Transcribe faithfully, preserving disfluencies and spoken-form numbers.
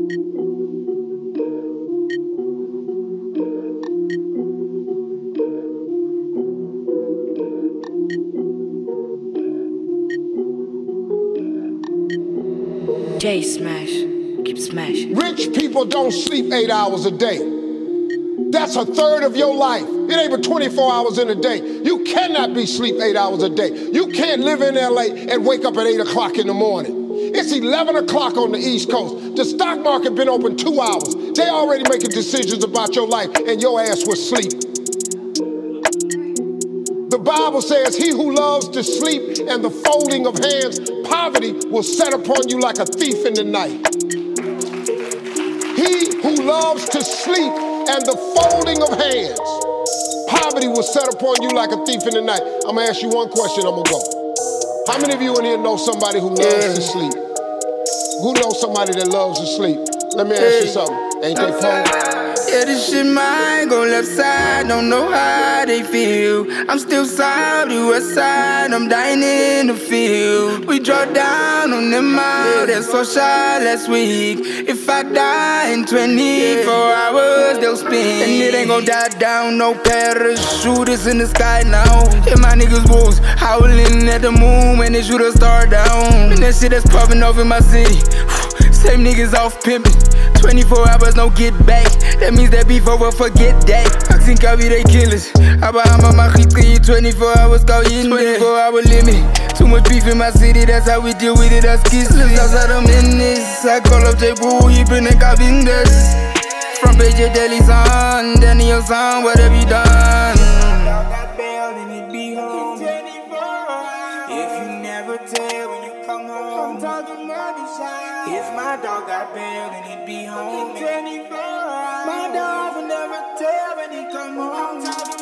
J Smash, keep smashing. Rich people don't sleep eight hours a day. That's a third of your life. It ain't but twenty-four hours in a day. You cannot be sleep eight hours a day. You can't live in L A and wake up at eight o'clock in the morning. It's eleven o'clock on the East Coast. The stock market been open two hours. They already making decisions about your life and your ass was asleep. The Bible says, he who loves to sleep and the folding of hands, poverty will set upon you like a thief in the night. He who loves to sleep and the folding of hands, poverty will set upon you like a thief in the night. I'm gonna ask you one question, I'm gonna go. How many of you in here know somebody who loves yeah. to sleep? Who knows somebody that loves to sleep? Let me ask hey. you something. Ain't they poor? Yeah, this shit mine, go left side, don't know how they feel. I'm still south, you west side, I'm dying in the field. We draw down on them out, they're so shy last week. If I die in twenty-four hours, they'll spin. And it ain't gon' die down, no parachutists in the sky now. Yeah, my niggas wolves, howling at the moon when they shoot a star down. And that shit that's popping off in my city, same niggas off pimping. twenty-four hours, no get back. That means that beef over, forget that. Oxen copy, they killers. Abahama Machitri, twenty-four hours, go in there. twenty-four hour limit. Too much beef in my city, that's how we deal with it, that's kisses. Outside of minutes, I call up J Boo, he been a cabindas. From P J Deli son, Daniel son, what have you done? If you never tell when you come home, if my dog got bail, then he'd be home. My dog will never tell when he come home.